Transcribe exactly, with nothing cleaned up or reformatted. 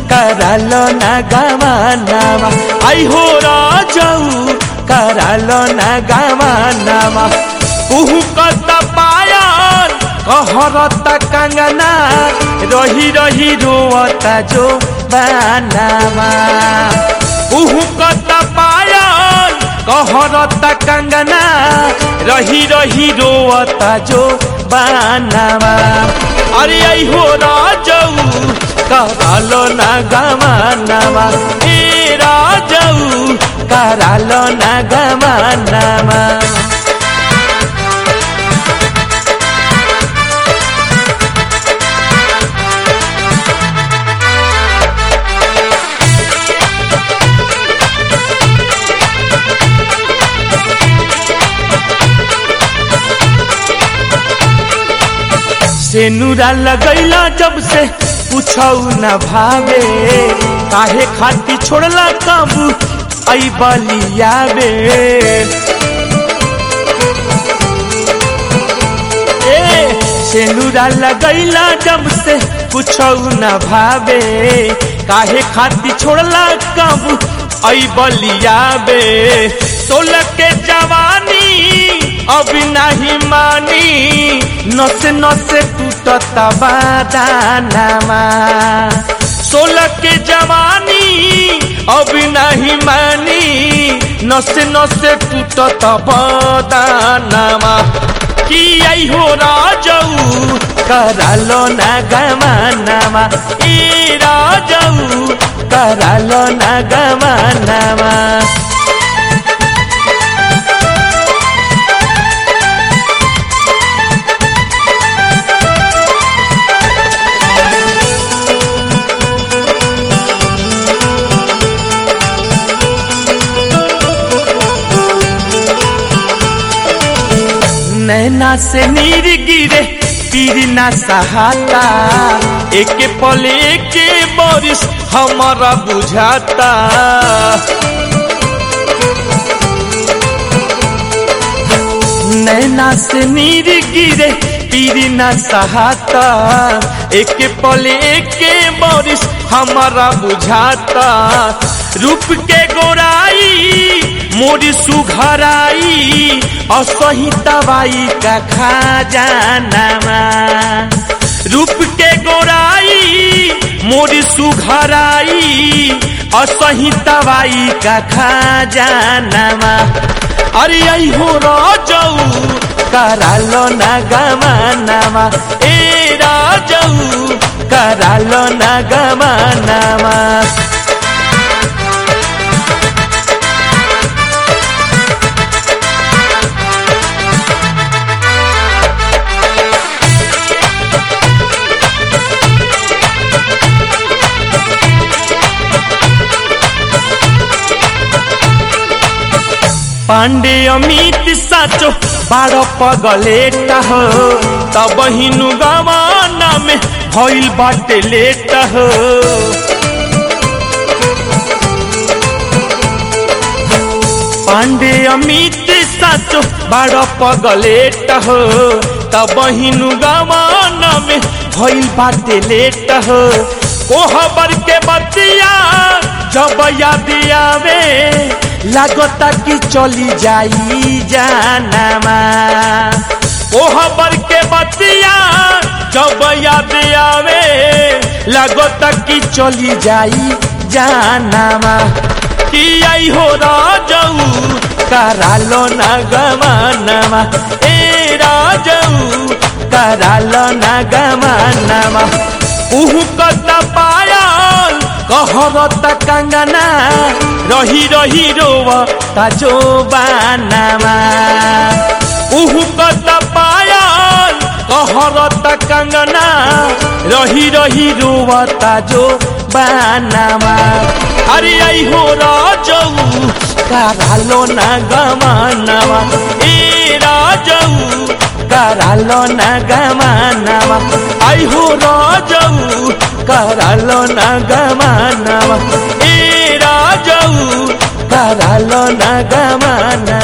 करालो ना गवानावा आई हो राजाऊ करालो ना गवानावा उहु कता पायल कहरता कंगना रही रही रोता जो बनावा उहु कता पायल कहरता कंगना रही रही रोता जो बनावा अरे आई हो राजाऊ करालो ना गवानावा ए राजाऊ करालो ना गवानावा सेनुरा लगैला जब से पूछऊ न भावे काहे खाती छोड़ला काबू आई बलियावे ए सेनुरा लगैला जब से पूछऊ न भावे काहे खाती छोड़ला काबू आई बलियावे सोलह के जवानी अब नहीं मानी नसे नसे टूटता बादानामा सोलह के जवानी अब नहीं मानी नसे नसे टूटता बादानामा कि आई हो राजाऊ करालो ना गवानावा ए राजाऊ करालो ना गवानावा नैना से नीर गिरे पीर ना सहाता एक पले के बारिश हमारा बुझाता नैना से नीर गिरे पीर ना सहाता एक पले के बारिश हमारा बुझाता रूप के गोराई मोरी सुघराई असही दवाई का खजानामा रूप के गोराई मोरी सुघराई असही दवाई का खजानामा अरे आई हो राजाऊ करालो ना गवानावा ए राजाऊ करालो ना गवानावा पांडे अमित साचो बारो पगलेटा हो तब हिनु गवाना में भइल बाटे लेटा हो पांडे अमित साचो बारो पगलेटा हो तब हिनु गवाना में भइल बाटे लेटा हो कोहबर के बतिया जब याद आवे लागता कि चली जाई जानामा कोहबर के बतिया जब याद आवे लागता कि चली जाई जानामा कि आई हो राजाऊ करालो ना गवानावा ए राजाऊ करालो ना गवानावा उहु कता पायल कहरता कंगना रही रही रोवता जो बनावा उहु कता पायल कहरता कंगना रही रही रोवता जो बनावा अरे आई हो राजाऊ करालो ना गवानावा ए राजाऊ करालो ना गवानावा आई हो राजाऊ करालो ना गवानावा ए राजाऊ करालो ना गवानावा।